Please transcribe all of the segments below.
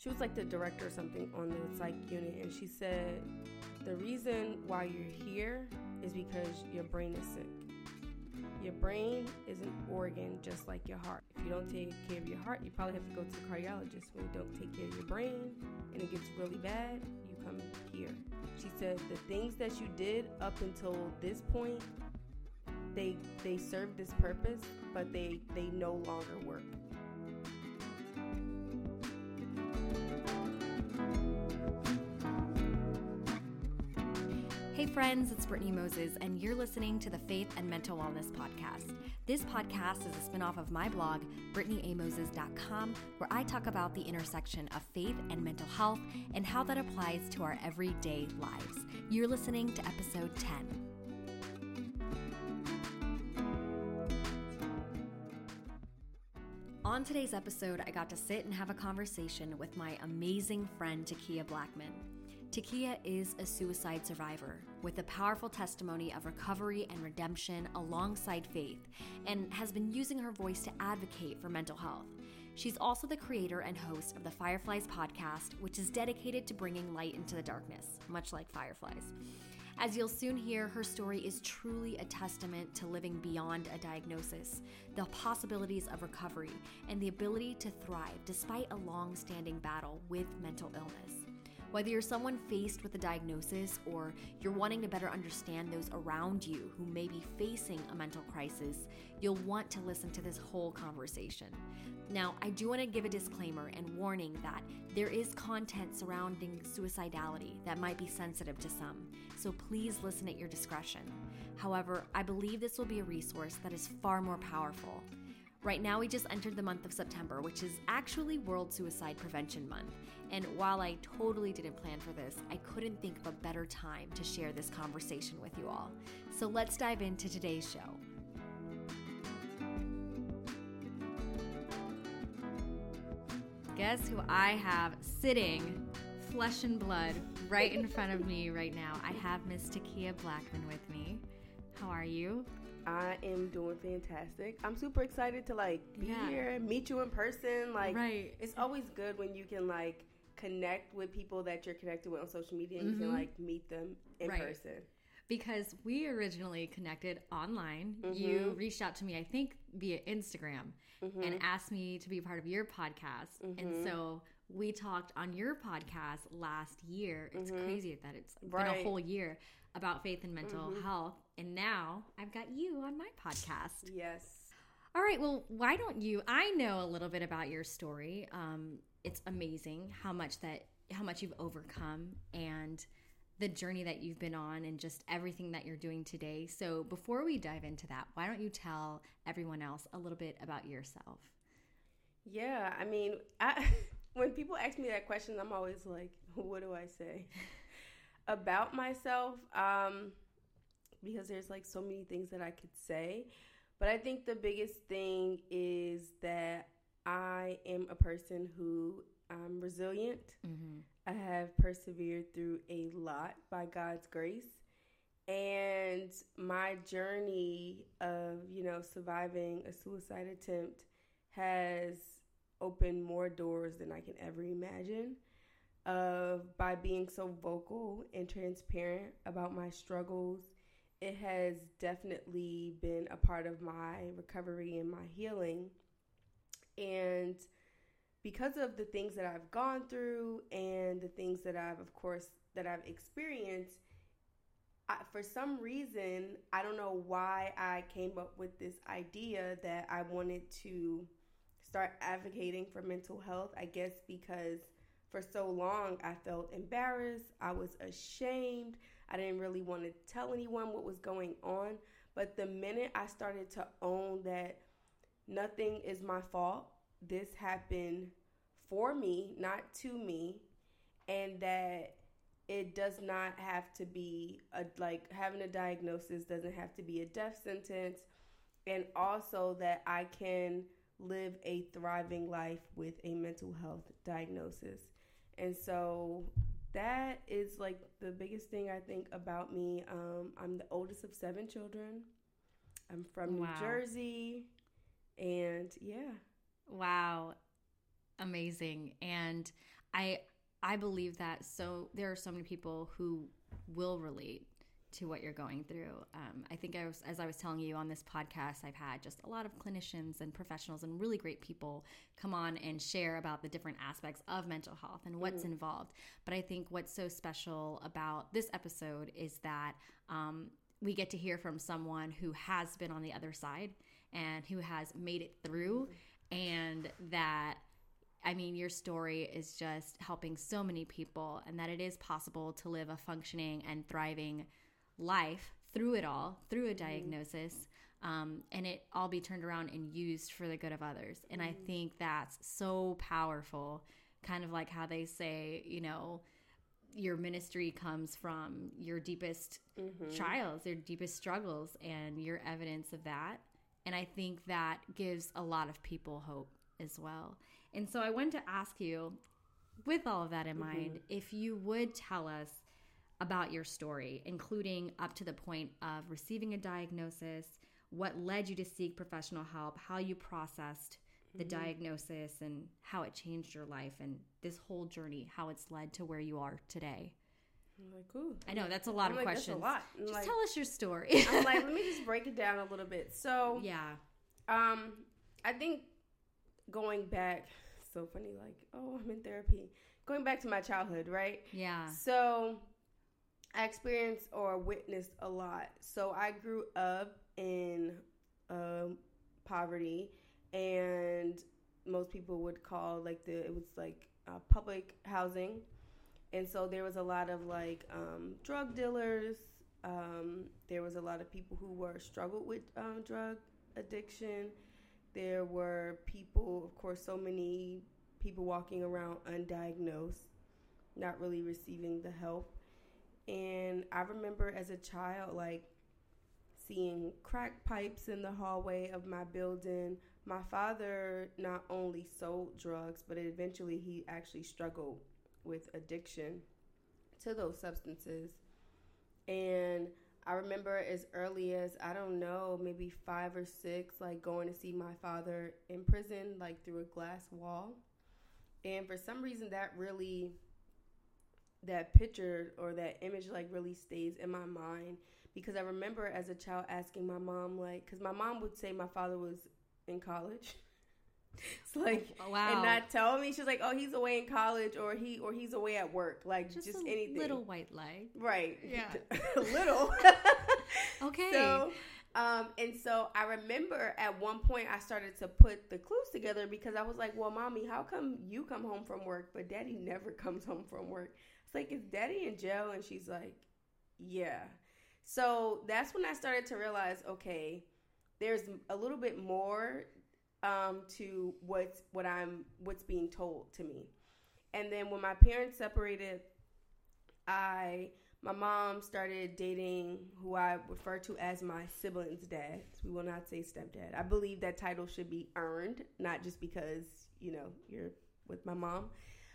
she was like the director or something on the psych unit, and she said the reason why you're here is because your brain is sick. Your brain is an organ just like your heart. If you don't take care of your heart, you probably have to go to the cardiologist. When you don't take care of your brain and it gets really bad, you come here. She said the things that you did up until this point, they serve this purpose, but they no longer work. Hey friends, it's Brittany Moses, and you're listening to the Faith and Mental Wellness Podcast. This podcast is a spinoff of my blog, BrittanyAmoses.com, where I talk about the intersection of faith and mental health and how that applies to our everyday lives. You're listening to episode 10. On today's episode, I got to sit and have a conversation with my amazing friend, Takia Blackman. Takia is a suicide survivor with a powerful testimony of recovery and redemption alongside faith, and has been using her voice to advocate for mental health. She's also the creator and host of the Fireflies podcast, which is dedicated to bringing light into the darkness, much like fireflies. As you'll soon hear, her story is truly a testament to living beyond a diagnosis, the possibilities of recovery, and the ability to thrive despite a long-standing battle with mental illness. Whether you're someone faced with a diagnosis or you're wanting to better understand those around you who may be facing a mental crisis, you'll want to listen to this whole conversation. Now, I do want to give a disclaimer and warning that there is content surrounding suicidality that might be sensitive to some, so please listen at your discretion. However, I believe this will be a resource that is far more powerful. Right now, we just entered the month of September, which is actually World Suicide Prevention Month. And while I totally didn't plan for this, I couldn't think of a better time to share this conversation with you all. So let's dive into today's show. Guess who I have sitting, flesh and blood, right in front of me right now? I have Miss Takia Blackman with me. How are you? I am doing fantastic. I'm super excited to be here, meet you in person. Right. It's always good when you can connect with people that you're connected with on social media and you can meet them in person. Because we originally connected online. You reached out to me, I think, via Instagram and asked me to be a part of your podcast. And so we talked on your podcast last year. It's crazy that it's been a whole year about faith and mental health. And now I've got you on my podcast. Yes. All right. Well, why don't you? I know a little bit about your story. It's amazing how much you've overcome and the journey that you've been on and just everything that you're doing today. So before we dive into that, why don't you tell everyone else a little bit about yourself? Yeah. I mean, when people ask me that question, I'm always like, what do I say about myself? Because there's so many things that I could say. But I think the biggest thing is that I am a person who I'm resilient. I have persevered through a lot by God's grace. And my journey of, surviving a suicide attempt has opened more doors than I can ever imagine. By being so vocal and transparent about my struggles, it has definitely been a part of my recovery and my healing. And because of the things that I've gone through and the things that I've experienced, for some reason, I don't know why I came up with this idea that I wanted to start advocating for mental health. I guess because for so long I felt embarrassed. I was ashamed. I didn't really want to tell anyone what was going on. But the minute I started to own that nothing is my fault, this happened for me, not to me, and that it does not have to be having a diagnosis doesn't have to be a death sentence, and also that I can live a thriving life with a mental health diagnosis. And so that is the biggest thing I think about me. I'm the oldest of 7 children. I'm from New Jersey, and yeah. Wow. Amazing. And I believe that there are so many people who will relate to what you're going through. I think as I was telling you on this podcast, I've had just a lot of clinicians and professionals and really great people come on and share about the different aspects of mental health and what's involved. But I think what's so special about this episode is that we get to hear from someone who has been on the other side and who has made it through, and that, I mean, your story is just helping so many people, and that it is possible to live a functioning and thriving life through it all, through a diagnosis, and it all be turned around and used for the good of others. And I think that's so powerful, kind of like how they say, you know, your ministry comes from your deepest trials, your deepest struggles, and your evidence of that. And I think that gives a lot of people hope as well. And so I wanted to ask you, with all of that in mind, if you would tell us about your story, including up to the point of receiving a diagnosis, what led you to seek professional help, how you processed the diagnosis, and how it changed your life, and this whole journey, how it's led to where you are today. I'm like, ooh. I know, that's a lot of questions. That's a lot. Just tell us your story. I'm like, let me just break it down a little bit. So, yeah. I think going back, so funny, like, oh, I'm in therapy. Going back to my childhood, right? Yeah. So, I experienced or witnessed a lot. So, I grew up in poverty, and most people would call it was public housing. And so there was a lot of drug dealers. There was a lot of people who struggled with drug addiction. There were people, of course, so many people walking around undiagnosed, not really receiving the help. And I remember as a child, seeing crack pipes in the hallway of my building. My father not only sold drugs, but eventually he actually struggled with addiction to those substances. And I remember as early as, I don't know, maybe 5 or 6, going to see my father in prison, through a glass wall. And for some reason that picture or that image really stays in my mind, because I remember as a child asking my mom, because my mom would say my father was in college. It's wow. And not tell me. She's like, oh, he's away in college, or he's away at work, just anything. Little white lie, right? Yeah, little. Okay. So, and so I remember at one point I started to put the clues together, because I was like, well, mommy, how come you come home from work, but daddy never comes home from work? It's like, is daddy in jail? And she's like, yeah. So that's when I started to realize, okay, there's a little bit more to what's being told to me. And then when my parents separated, my mom started dating who I refer to as my sibling's dad. We will not say stepdad. I believe that title should be earned, not just because, you're with my mom.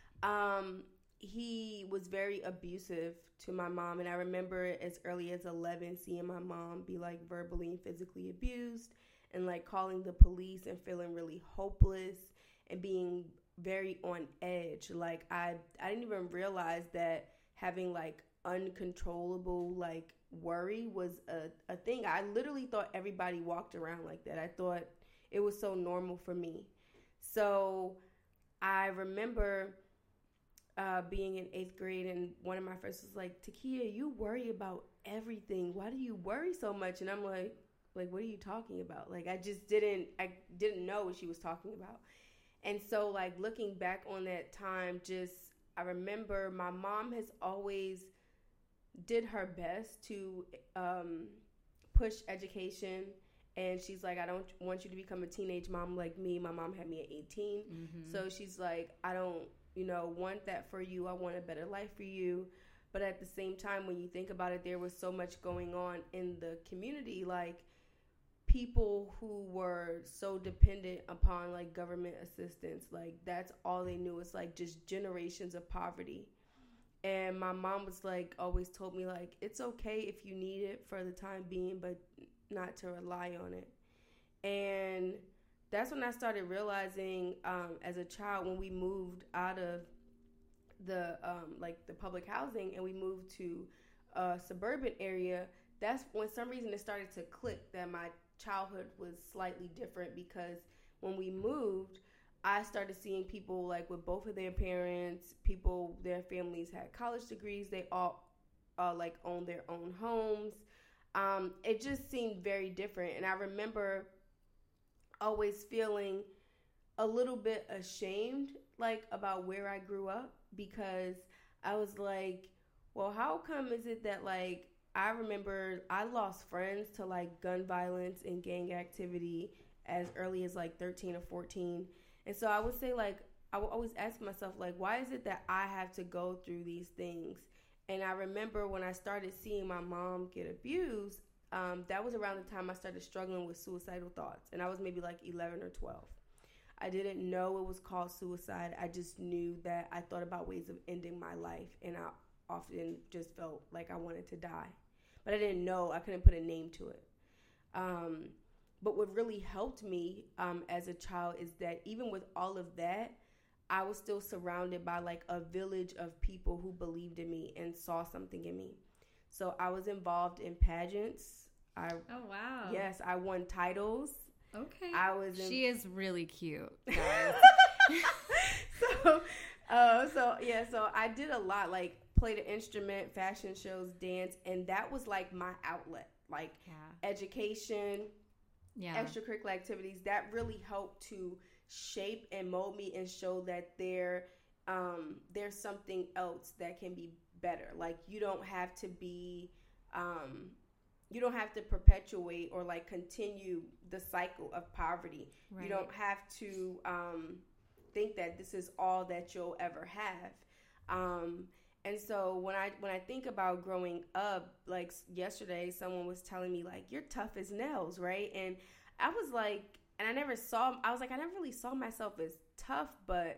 He was very abusive to my mom, and I remember as early as 11 seeing my mom be verbally and physically abused, and calling the police and feeling really hopeless and being very on edge. I didn't even realize that having uncontrollable worry was a thing. I literally thought everybody walked around like that. I thought it was so normal for me. So I remember being in 8th grade, and one of my friends was like, Takia, you worry about everything. Why do you worry so much? And I'm like, what are you talking about? I didn't know what she was talking about. And so looking back on that time, I remember my mom has always did her best to push education. And she's like, I don't want you to become a teenage mom like me. My mom had me at 18. Mm-hmm. So she's like, I don't, want that for you. I want a better life for you. But at the same time, when you think about it, there was so much going on in the community, people who were so dependent upon government assistance. That's all they knew. It's just generations of poverty. And my mom was always told me it's okay if you need it for the time being, but not to rely on it. And that's when I started realizing as a child, when we moved out of the like the public housing and we moved to a suburban area, that's when some reason it started to click that my childhood was slightly different, because when we moved, I started seeing people like with both of their parents, people, their families had college degrees, they all like owned their own homes. It just seemed very different. And I remember always feeling a little bit ashamed, like, about where I grew up, because I was like, well, how come is it that, like, I remember I lost friends to, like, gun violence and gang activity as early as, like, 13 or 14. And so I would say, like, I would always ask myself, like, why is it that I have to go through these things? And I remember when I started seeing my mom get abused, that was around the time I started struggling with suicidal thoughts. And I was maybe like 11 or 12. I didn't know it was called suicide. I just knew that I thought about ways of ending my life. And I often just felt like I wanted to die. But I didn't know. I couldn't put a name to it. But what really helped me as a child is that even with all of that, I was still surrounded by like a village of people who believed in me and saw something in me. So I was involved in pageants. Oh, wow. Yes, I won titles. Okay. She is really cute, guys. So I did a lot, like played an instrument, fashion shows, dance, and that was like my outlet. Like education, extracurricular activities, that really helped to shape and mold me and show that there's something else that can be better. Like you don't have to be you don't have to perpetuate or like continue the cycle of poverty. Right. You don't have to think that this is all that you'll ever have. And so when I think about growing up, like yesterday, someone was telling me like, you're tough as nails, right? And I was like, and I never really saw myself as tough, but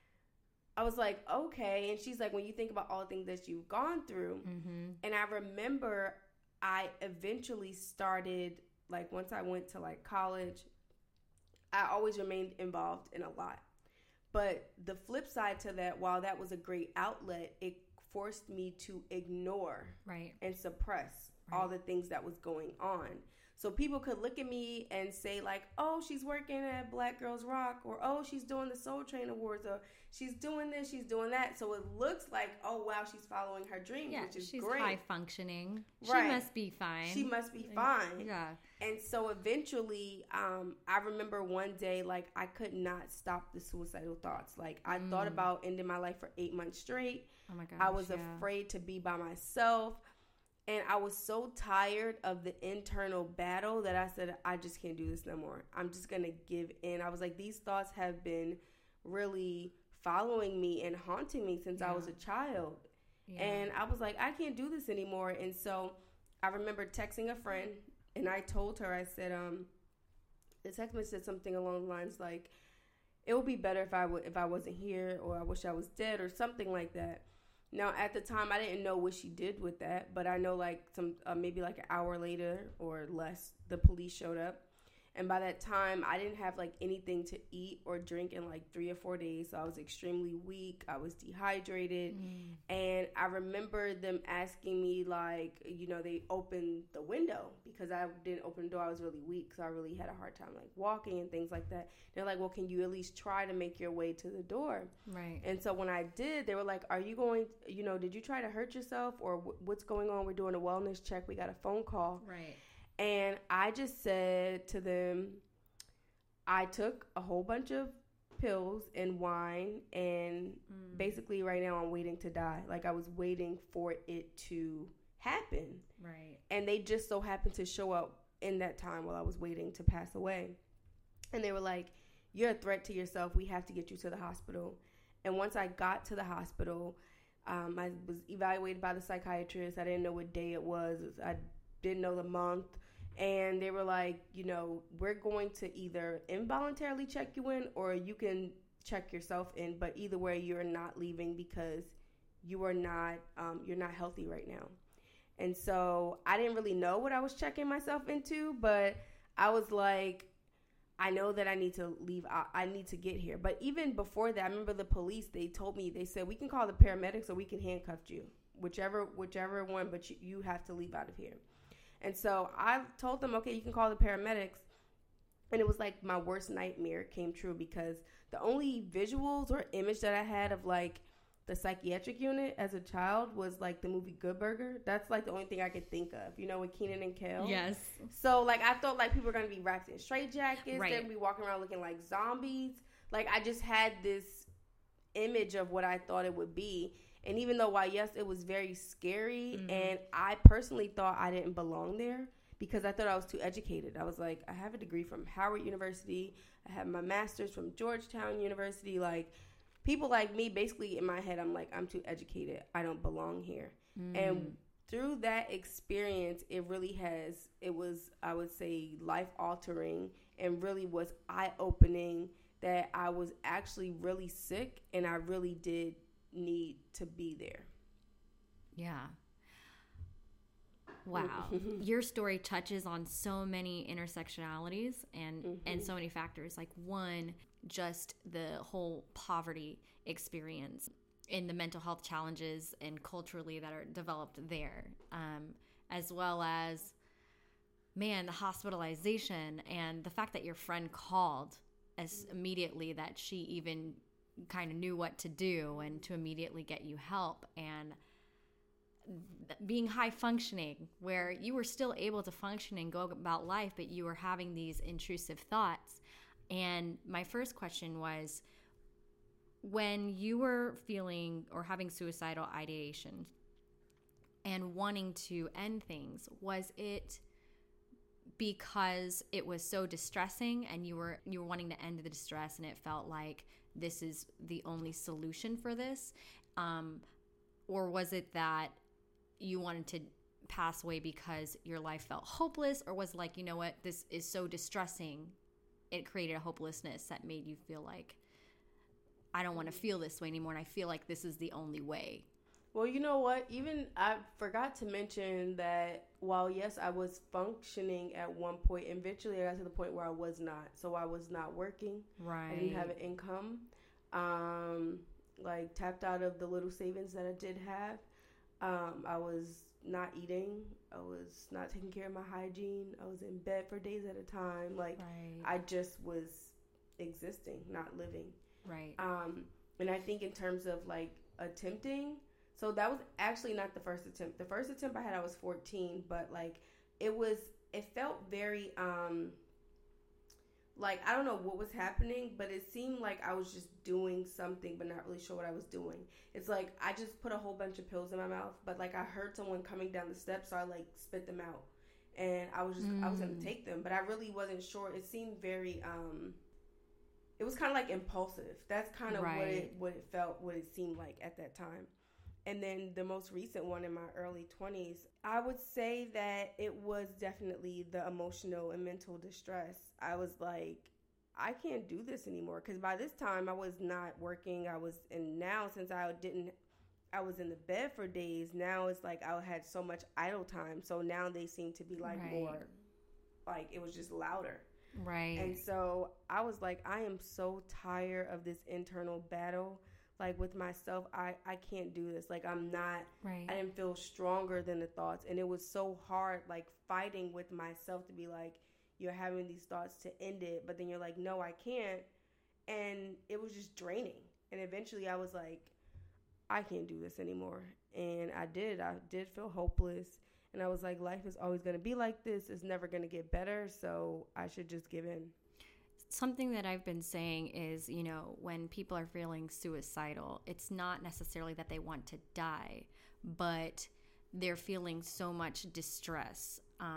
I was like, okay. And she's like, when you think about all the things that you've gone through, and I remember I eventually started, like once I went to like college, I always remained involved in a lot. But the flip side to that, while that was a great outlet, it forced me to ignore and suppress all the things that was going on. So people could look at me and say like, oh, she's working at Black Girls Rock, or oh, she's doing the Soul Train Awards, or she's doing this, she's doing that. So it looks like, oh, wow, she's following her dreams, which is great. She's high functioning. Right. She must be fine. She must be fine. Yeah. And so eventually, I remember one day, like, I could not stop the suicidal thoughts. Like, I thought about ending my life for 8 months straight. Oh, my gosh. I was afraid to be by myself. And I was so tired of the internal battle that I said, I just can't do this no more. I'm just going to give in. I was like, these thoughts have been really following me and haunting me since I was a child. Yeah. And I was like, I can't do this anymore. And so I remember texting a friend, and I told her, I said, the text message said something along the lines like, it would be better if I wasn't here, or I wish I was dead, or something like that. Now, at the time, I didn't know what she did with that, but I know like maybe like an hour later or less, the police showed up. And by that time, I didn't have like anything to eat or drink in like 3 or 4 days. So I was extremely weak. I was dehydrated. And I remember them asking me like, you know, they opened the window because I didn't open the door. I was really weak. So I really had a hard time like walking and things like that. They're like, well, can you at least try to make your way to the door? Right. And so when I did, they were like, are you going, you know, did you try to hurt yourself, or what's going on? We're doing a wellness check. We got a phone call. Right. And I just said to them, I took a whole bunch of pills and wine, and basically right now I'm waiting to die. Like I was waiting for it to happen. Right. And they just so happened to show up in that time while I was waiting to pass away. And they were like, you're a threat to yourself. We have to get you to the hospital. And once I got to the hospital, I was evaluated by the psychiatrist. I didn't know what day it was. I didn't know the month. And they were like, you know, we're going to either involuntarily check you in, or you can check yourself in. But either way, you're not leaving because you are not, you're not healthy right now. And so I didn't really know what I was checking myself into, but I was like, I know that I need to leave. I need to get here. But even before that, I remember the police, they told me, they said, we can call the paramedics or we can handcuff you. Whichever one, but you have to leave out of here. And so I told them, okay, you can call the paramedics. And it was like my worst nightmare came true because the only visuals or image that I had of like the psychiatric unit as a child was like the movie Good Burger. That's like the only thing I could think of, you know, with Kenan and Kel. Yes. So like I thought like people were going to be wrapped in straitjackets. Right. They're going to be walking around looking like zombies. Like I just had this image of what I thought it would be. And even though, while yes, it was very scary, and I personally thought I didn't belong there because I thought I was too educated. I was like, I have a degree from Howard University. I have my master's from Georgetown University. Like, people like me, basically in my head, I'm like, I'm too educated. I don't belong here. And through that experience, it was, I would say, life-altering and really was eye-opening that I was actually really sick and I really did need to be there. Yeah. Wow. Your story touches on so many intersectionalities and so many factors. Like, one, just the whole poverty experience and the mental health challenges and culturally that are developed there, as well as, man, the hospitalization and the fact that your friend called as immediately that she even kind of knew what to do and to immediately get you help, and being high functioning where you were still able to function and go about life, but you were having these intrusive thoughts. And my first question was, when you were feeling or having suicidal ideation and wanting to end things, was it because it was so distressing and you were wanting to end the distress and it felt like this is the only solution for this? Or was it that you wanted to pass away because your life felt hopeless? Or was it like, you know what, this is so distressing, it created a hopelessness that made you feel like, I don't want to feel this way anymore and I feel like this is the only way? Well, you know what? Even I forgot to mention that while, yes, I was functioning at one point, eventually I got to the point where I was not. So I was not working. Right. I didn't have an income. Like, tapped out of the little savings that I did have. I was not eating. I was not taking care of my hygiene. I was in bed for days at a time. Like, Right. I just was existing, not living. Right. And I think in terms of, like, attempting... So that was actually not the first attempt. The first attempt I had, I was 14, but like it felt very, like, I don't know what was happening, but it seemed like I was just doing something, but not really sure what I was doing. It's like, I just put a whole bunch of pills in my mouth, but like I heard someone coming down the steps, so I like spit them out and I was going to take them, but I really wasn't sure. It seemed very, it was kind of like impulsive. That's kind of Right. what it seemed like at that time. And then the most recent one in my early 20s, I would say that it was definitely the emotional and mental distress. I was like, I can't do this anymore. Because by this time, I was not working. And now since I was in the bed for days, now it's like I had so much idle time. So now they seem to be like Right. more, like it was just louder. Right. And so I was like, I am so tired of this internal battle. Like with myself, I can't do this. Like I'm not, Right. I didn't feel stronger than the thoughts. And it was so hard, like fighting with myself to be like, you're having these thoughts to end it. But then you're like, no, I can't. And it was just draining. And eventually I was like, I can't do this anymore. And I did feel hopeless. And I was like, life is always going to be like this. It's never going to get better. So I should just give in. Something that I've been saying is, you know, when people are feeling suicidal, it's not necessarily that they want to die, but they're feeling so much distress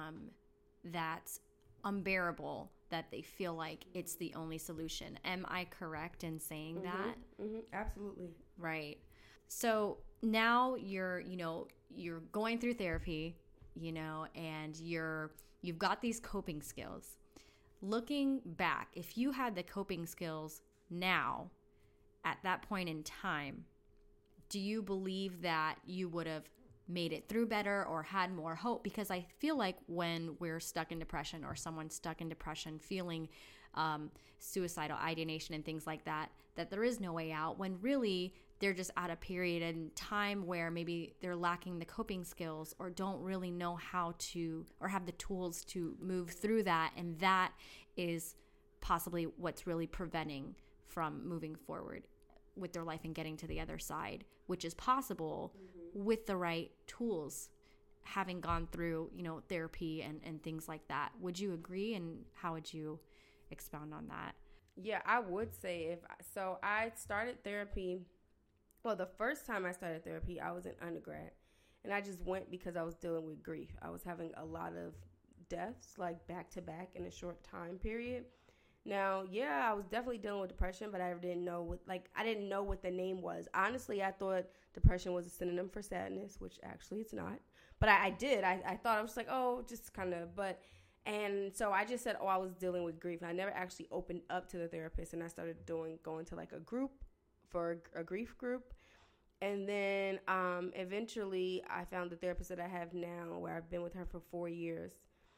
that's unbearable that they feel like it's the only solution. Am I correct in saying that? Mm-hmm, absolutely. Right. So now you're going through therapy, you know, and you've got these coping skills. Looking back, if you had the coping skills now, at that point in time, do you believe that you would have made it through better or had more hope? Because I feel like when we're stuck in depression or someone's stuck in depression, feeling suicidal ideation and things like that, that there is no way out, when really they're just at a period in time where maybe they're lacking the coping skills or don't really know how to, or have the tools to move through that. And that is possibly what's really preventing from moving forward with their life and getting to the other side, which is possible with the right tools, having gone through, therapy and things like that. Would you agree? And how would you expound on that? Yeah, I would say I started therapy. Well, the first time I started therapy, I was in undergrad, and I just went because I was dealing with grief. I was having a lot of deaths, like back to back in a short time period. Now, yeah, I was definitely dealing with depression, but I didn't know what the name was. Honestly, I thought depression was a synonym for sadness, which actually it's not. But I did. I thought I was like, oh, just kind of, and so I just said, oh, I was dealing with grief. And I never actually opened up to the therapist, and I started going to like a group for a grief group. And then eventually I found the therapist that I have now, where I've been with her for 4 years.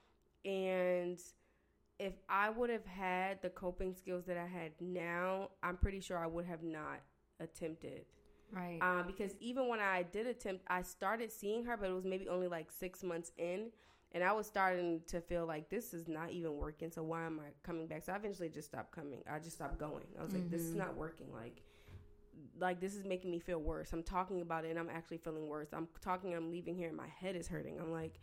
And if I would have had the coping skills that I had now, I'm pretty sure I would have not attempted. Right. Because even when I did attempt, I started seeing her, but it was maybe only like 6 months in. And I was starting to feel like this is not even working. So why am I coming back? So I eventually just stopped coming. I just stopped going. I was like, this is not working. Like this is making me feel worse. I'm talking about it and I'm actually feeling worse. I'm leaving here and my head is hurting. I'm like,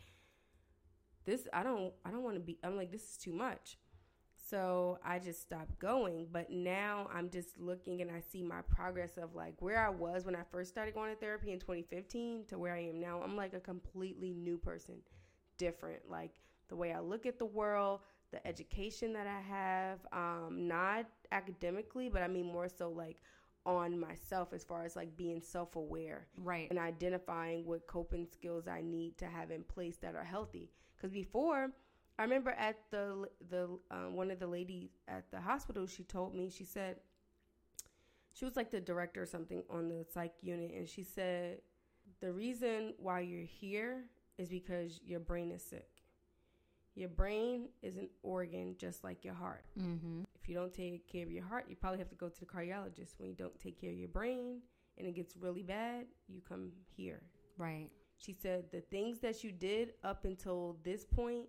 I don't want to be, I'm like, this is too much. So I just stopped going. But now I'm just looking and I see my progress of like where I was when I first started going to therapy in 2015 to where I am now. I'm like a completely new person, different. Like the way I look at the world, the education that I have, not academically, but I mean more so like on myself as far as like being self-aware. Right. And identifying what coping skills I need to have in place that are healthy. Because before, I remember at the one of the ladies at the hospital, she told me, she said, she was like the director or something on the psych unit, and she said, the reason why you're here is because your brain is sick. Your brain is an organ just like your heart. Mm-hmm. If you don't take care of your heart, you probably have to go to the cardiologist. When you don't take care of your brain and it gets really bad, you come here. Right. She said the things that you did up until this point,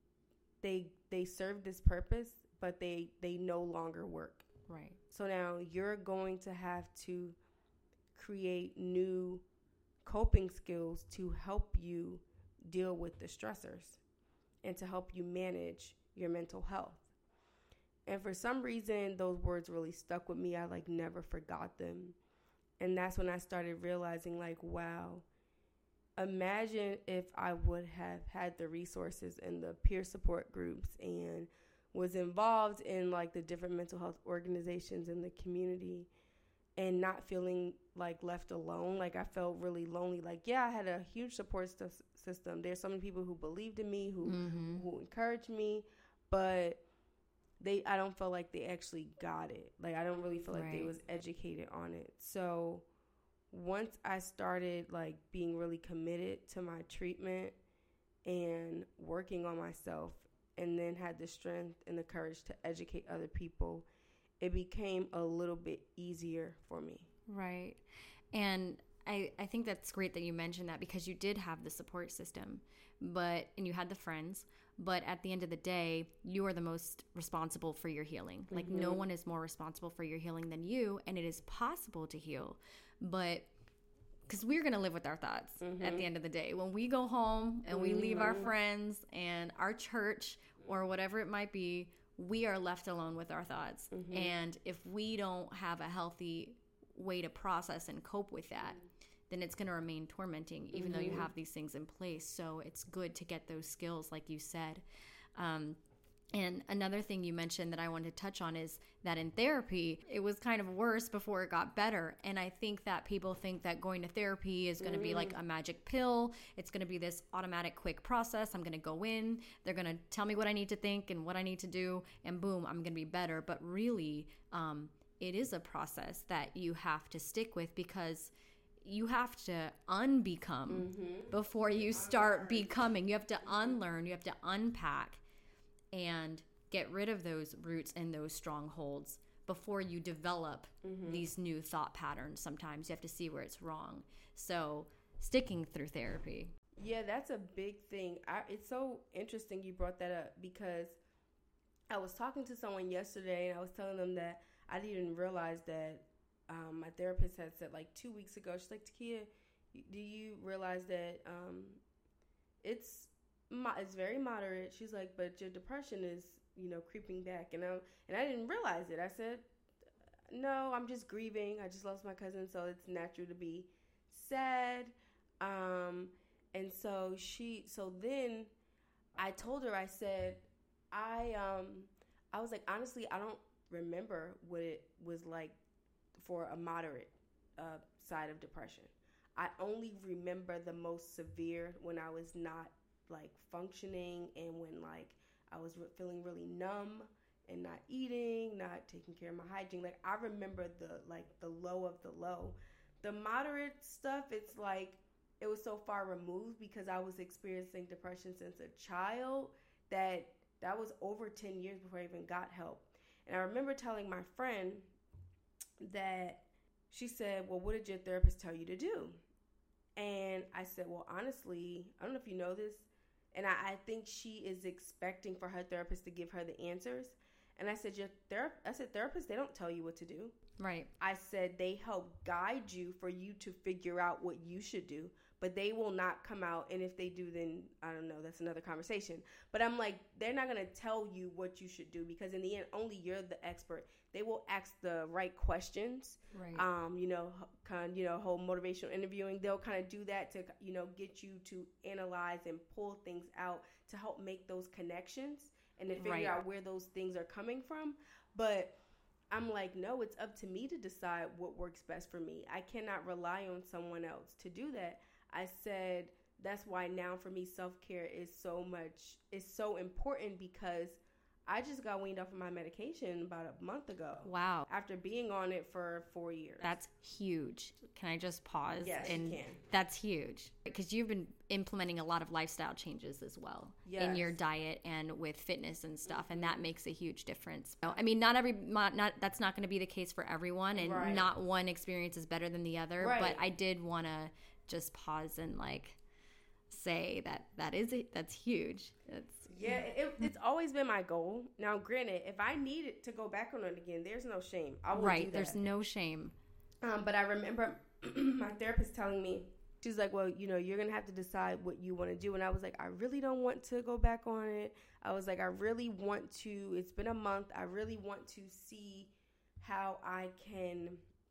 they served this purpose, but they no longer work. Right. So now you're going to have to create new coping skills to help you deal with the stressors and to help you manage your mental health. And for some reason, those words really stuck with me. I like never forgot them. And that's when I started realizing like, wow, imagine if I would have had the resources and the peer support groups and was involved in like the different mental health organizations in the community and not feeling like left alone. Like I felt really lonely. Like, yeah, I had a huge support system. There's so many people who believed in me, who encouraged me, but I don't feel like they actually got it. Like I don't really feel like they was educated on it. So once I started like being really committed to my treatment and working on myself, and then had the strength and the courage to educate other people, it became a little bit easier for me. Right. And I think that's great that you mentioned that, because you did have the support system, and you had the friends, but at the end of the day, you are the most responsible for your healing. Like no one is more responsible for your healing than you, and it is possible to heal. But because we're going to live with our thoughts at the end of the day. When we go home and we leave our friends and our church or whatever it might be, we are left alone with our thoughts. And if we don't have a healthy way to process and cope with that, then it's going to remain tormenting, even though you have these things in place. So it's good to get those skills, like you said. And another thing you mentioned that I wanted to touch on is that in therapy, it was kind of worse before it got better. And I think that people think that going to therapy is going to be like a magic pill. It's going to be this automatic, quick process. I'm going to go in. They're going to tell me what I need to think and what I need to do. And boom, I'm going to be better. But really, it is a process that you have to stick with, because you have to unbecome before you start becoming. You have to unlearn. You have to unpack. And get rid of those roots and those strongholds before you develop these new thought patterns. Sometimes you have to see where it's wrong. So sticking through therapy. Yeah, that's a big thing. It's so interesting you brought that up, because I was talking to someone yesterday and I was telling them that I didn't even realize that my therapist had said like 2 weeks ago, she's like, Takia, do you realize that it's very moderate? She's like, but your depression is, creeping back. And I didn't realize it. I said, no, I'm just grieving. I just lost my cousin, so it's natural to be sad. And so then I told her, I said, I was like, honestly, I don't remember what it was like for a moderate side of depression. I only remember the most severe, when I was not like functioning, and when like I was feeling really numb and not eating, not taking care of my hygiene. Like I remember the low of the low. The moderate stuff, it's like it was so far removed because I was experiencing depression since a child that was over 10 years before I even got help. And I remember telling my friend that, she said, well, what did your therapist tell you to do? And I said, well, honestly, I don't know if you know this, and I think she is expecting for her therapist to give her the answers. And I said, therapists, they don't tell you what to do. Right. I said, they help guide you for you to figure out what you should do, but they will not come out. And if they do, then I don't know, that's another conversation. But I'm like, they're not going to tell you what you should do, because in the end, only you're the expert. They will ask the right questions. Right. Whole motivational interviewing. They'll kind of do that to, get you to analyze and pull things out to help make those connections and then figure out where those things are coming from. But I'm like, no, it's up to me to decide what works best for me. I cannot rely on someone else to do that. I said, that's why now for me, self-care is so important, because I just got weaned off of my medication about a month ago. Wow. After being on it for 4 years. That's huge. Can I just pause? Yes, you can. That's huge, because you've been implementing a lot of lifestyle changes as well in your diet and with fitness and stuff, and that makes a huge difference. I mean, that's not going to be the case for everyone, and not one experience is better than the other. Right. But I did want to just pause and like say that's huge. It's always been my goal. Now, granted, if I needed to go back on it again, there's no shame. I will do that. There's no shame. But I remember my therapist telling me, she's like, well, you're going to have to decide what you want to do. And I was like, I really don't want to go back on it. I was like, I really want to, it's been a month. I really want to see how I can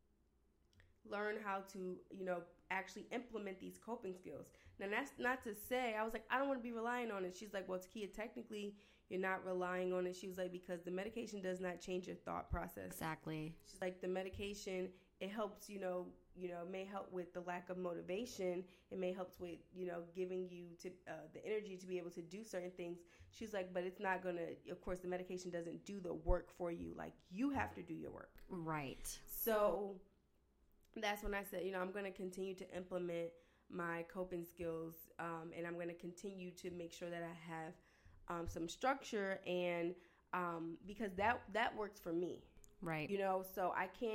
learn how to, actually implement these coping skills. Now, that's not to say, I was like, I don't want to be relying on it. She's like, well, Takia, technically, you're not relying on it. She was like, because the medication does not change your thought process. Exactly. She's like, the medication, it helps, may help with the lack of motivation. It may help with, giving you the energy to be able to do certain things. She's like, but it's not going to, of course, the medication doesn't do the work for you. Like, you have to do your work. Right. So that's when I said, I'm going to continue to implement my coping skills, and I'm going to continue to make sure that I have some structure, and because that works for me. Right. So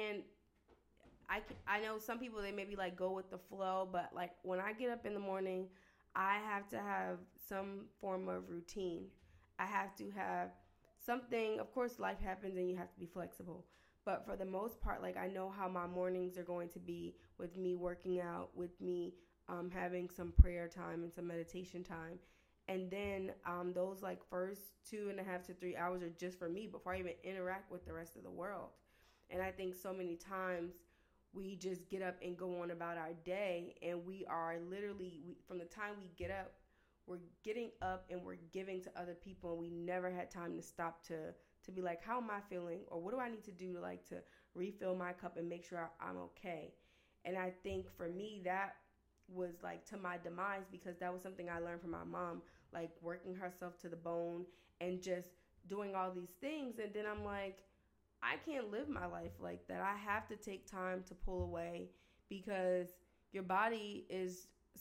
I know some people, they maybe like go with the flow, but like when I get up in the morning, I have to have some form of routine. I have to have something. Of course, life happens and you have to be flexible. But for the most part, like I know how my mornings are going to be, with me working out, with me having some prayer time and some meditation time. And then those like first 2.5 to 3 hours are just for me before I even interact with the rest of the world. And I think so many times we just get up and go on about our day, and we are literally, from the time we get up, we're getting up and we're giving to other people, and we never had time to stop to be like, how am I feeling? Or what do I need to do to refill my cup and make sure I'm okay? And I think for me, that was like to my demise, because that was something I learned from my mom, like working herself to the bone and just doing all these things. And then I'm like, I can't live my life like that. I have to take time to pull away, because your body is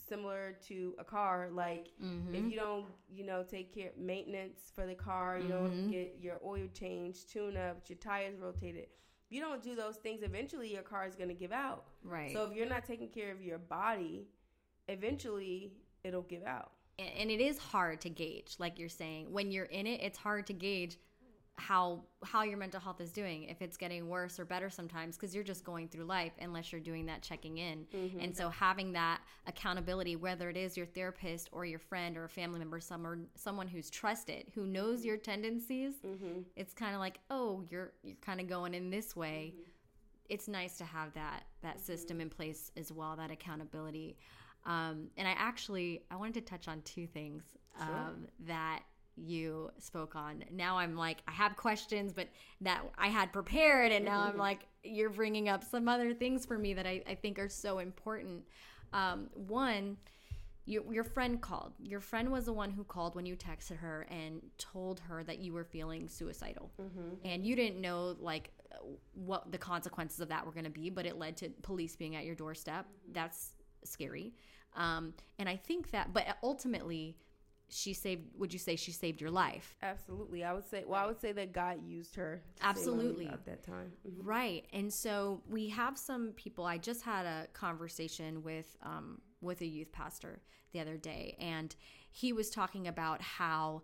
similar to a car. Like if you don't, take care maintenance for the car, you don't get your oil changed, tune up, your tires rotated. If you don't do those things, eventually your car is going to give out. Right. So if you're not taking care of your body, eventually it'll give out. And it is hard to gauge, like you're saying. When you're in it, it's hard to gauge how your mental health is doing, if it's getting worse or better sometimes, because you're just going through life unless you're doing that checking in. And so having that accountability, whether it is your therapist or your friend or a family member, someone who's trusted, who knows your tendencies, it's kind of like, oh, you're kind of going in this way. It's nice to have that system in place as well, that accountability. And I wanted to touch on two things that you spoke on. Now I'm like, I have questions, but that I had prepared, and now I'm like, you're bringing up some other things for me that I think are so important. One, your friend called. Your friend was the one who called when you texted her and told her that you were feeling suicidal. And you didn't know like what the consequences of that were going to be, but it led to police being at your doorstep. That's scary. And I think that, but ultimately, would you say she saved your life? Absolutely. I would say that God used her to Absolutely save me at that time. Right. And so we have some people. I just had a conversation with a youth pastor the other day, and he was talking about how,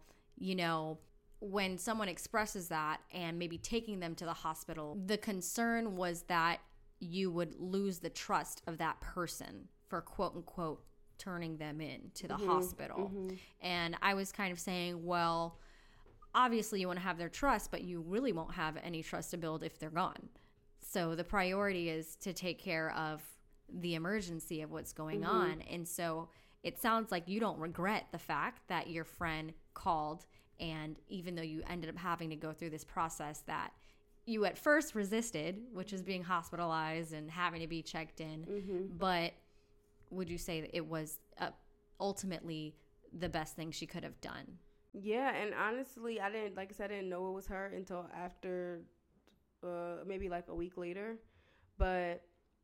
when someone expresses that and maybe taking them to the hospital, the concern was that you would lose the trust of that person for quote unquote turning them in to the hospital. And I was kind of saying, well, obviously you want to have their trust, but you really won't have any trust to build if they're gone. So the priority is to take care of the emergency of what's going on. And so it sounds like you don't regret the fact that your friend called, and even though you ended up having to go through this process that you at first resisted, which is being hospitalized and having to be checked in, but would you say that it was ultimately the best thing she could have done? Yeah, and honestly, I didn't know it was her until after maybe like a week later. But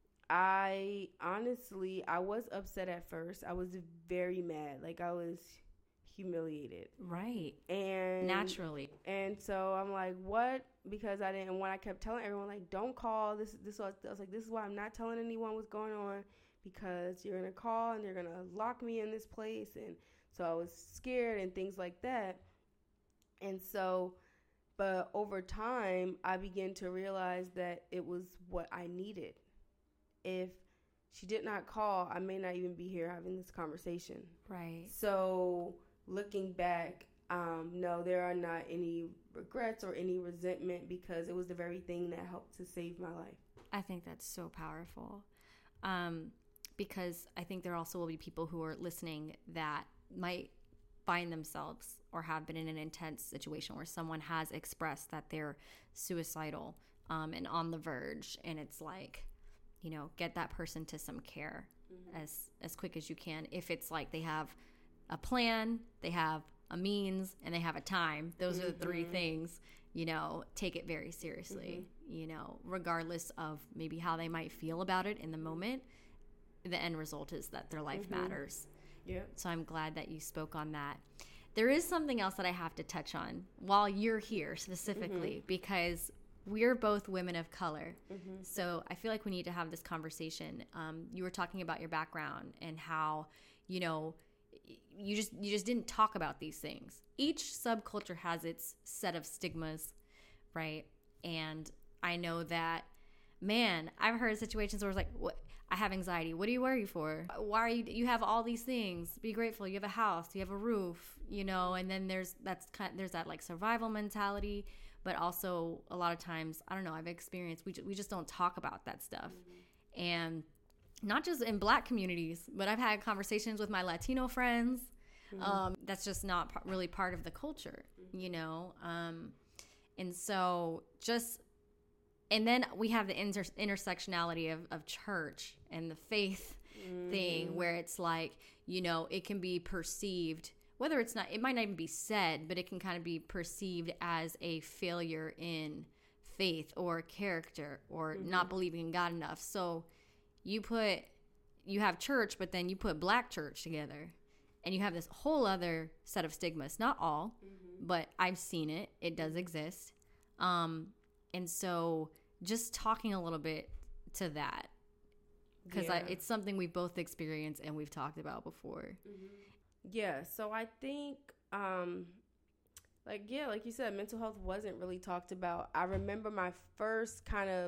I was upset at first. I was very mad. Like, I was humiliated. Right. And naturally. And so I'm like, what? Because when I kept telling everyone, like, don't call. I was like, this is why I'm not telling anyone what's going on. Because you're going to call and they're going to lock me in this place. And so I was scared and things like that. And so, but over time, I began to realize that it was what I needed. If she did not call, I may not even be here having this conversation. Right. So looking back, no, there are not any regrets or any resentment, because it was the very thing that helped to save my life. I think that's so powerful. Because I think there also will be people who are listening that might find themselves or have been in an intense situation where someone has expressed that they're suicidal and on the verge. And it's like, get that person to some care as quick as you can. If it's like they have a plan, they have a means, and they have a time, those are the three things, take it very seriously, regardless of maybe how they might feel about it in the moment. The end result is that their life matters. Yeah. So I'm glad that you spoke on that. There is something else that I have to touch on while you're here specifically, because we're both women of color. So I feel like we need to have this conversation. You were talking about your background and how, you just didn't talk about these things. Each subculture has its set of stigmas, right? And I know that, man, I've heard situations where it's like, what? I have anxiety. What are you worried for? Why are you have all these things? Be grateful. You have a house. You have a roof, and then there's that like survival mentality, but also a lot of times, I don't know, I've experienced, we just don't talk about that stuff. And not just in Black communities, but I've had conversations with my Latino friends. That's just not really part of the culture, and so and then we have the intersectionality of church and the faith thing, where it's like, it can be perceived, whether it might not even be said, but it can kind of be perceived as a failure in faith or character or not believing in God enough. So you put you have church, but then you put Black church together, and you have this whole other set of stigmas. Not all, but I've seen it. It does exist. And so just talking a little bit to that, because it's something we both experienced and we've talked about before. Yeah, so I think, like you said, mental health wasn't really talked about. I remember my first kind of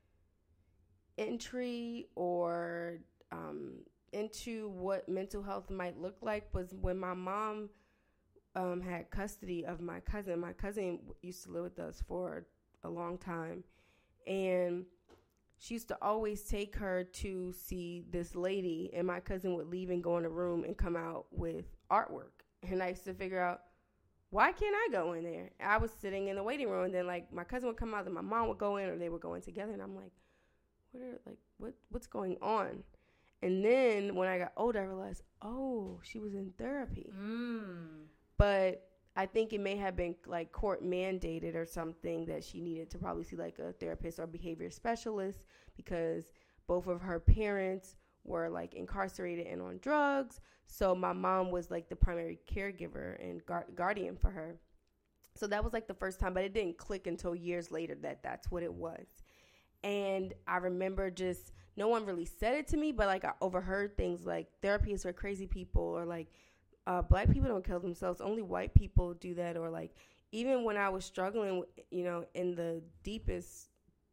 entry or into what mental health might look like was when my mom had custody of my cousin. My cousin used to live with us for a long time, and she used to always take her to see this lady, and my cousin would leave and go in a room and come out with artwork. And I used to figure out, why can't I go in there? I was sitting in the waiting room, and then like my cousin would come out, and my mom would go in, or they would go in together, and I'm like, what's going on? And then when I got older, I realized, oh, she was in therapy. But I think it may have been like court mandated or something that she needed to probably see like a therapist or behavior specialist, because both of her parents were like incarcerated and on drugs. So my mom was like the primary caregiver and guardian for her. So that was like the first time, but it didn't click until years later that that's what it was. And I remember just, no one really said it to me, but like I overheard things like therapy is for crazy people, or like Black people don't kill themselves, only white people do that. Or like, even when I was struggling, in the deepest,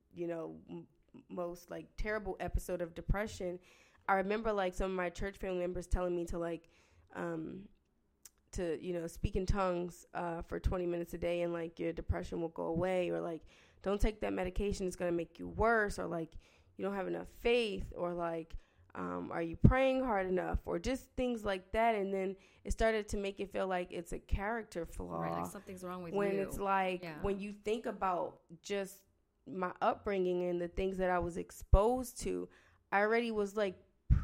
most like terrible episode of depression, I remember like some of my church family members telling me to like, speak in tongues for 20 minutes a day, and like your depression will go away, or like, don't take that medication, it's going to make you worse, or like, you don't have enough faith, or like, are you praying hard enough, or just things like that. And then it started to make it feel like it's a character flaw. Right, like something's wrong with when you. It's like, when you think about just my upbringing and the things that I was exposed to, I already was like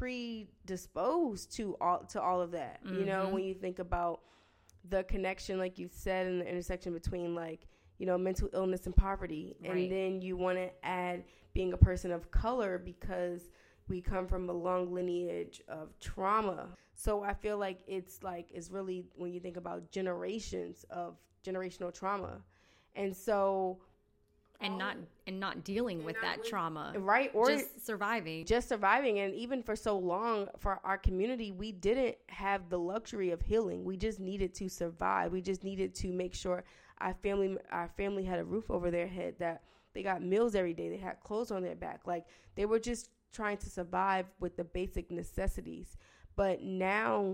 predisposed to all of that. When you think about the connection, like you said, in the intersection between like, mental illness and poverty. Right. And then you want to add being a person of color because we come from a long lineage of trauma. So I feel like it's really, when you think about generations of generational trauma. And so, and not dealing with that trauma. Right. Or just surviving. And even for so long, for our community, we didn't have the luxury of healing. We just needed to survive. We just needed to make sure our family had a roof over their head, that they got meals every day, they had clothes on their back. Like, they were just trying to survive with the basic necessities. But now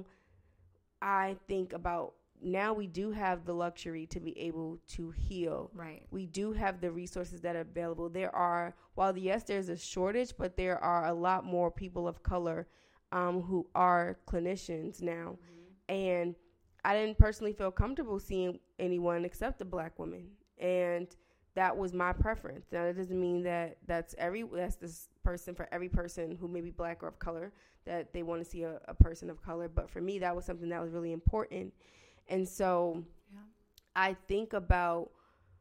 I think about, now we do have the luxury to be able to heal. Right. We do have the resources that are available. Yes, there's a shortage, but there are a lot more people of color who are clinicians now. And I didn't personally feel comfortable seeing anyone except a Black woman. And that was my preference. Now, that doesn't mean that that's this person for every person who may be Black or of color, that they want to see a person of color. But for me, that was something that was really important. And so I think about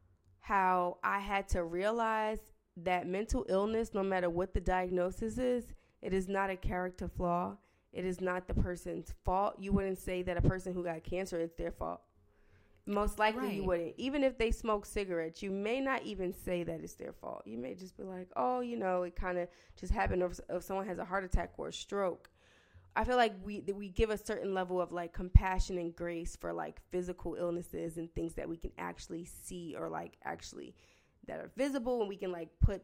how I had to realize that mental illness, no matter what the diagnosis is, it is not a character flaw. It is not the person's fault. You wouldn't say that a person who got cancer, it's their fault. Most likely you wouldn't. Even if they smoke cigarettes, you may not even say that it's their fault. You may just be like, oh, it kind of just happened, or if someone has a heart attack or a stroke. I feel like we give a certain level of like compassion and grace for like physical illnesses and things that we can actually see, or like actually that are visible, and we can like put,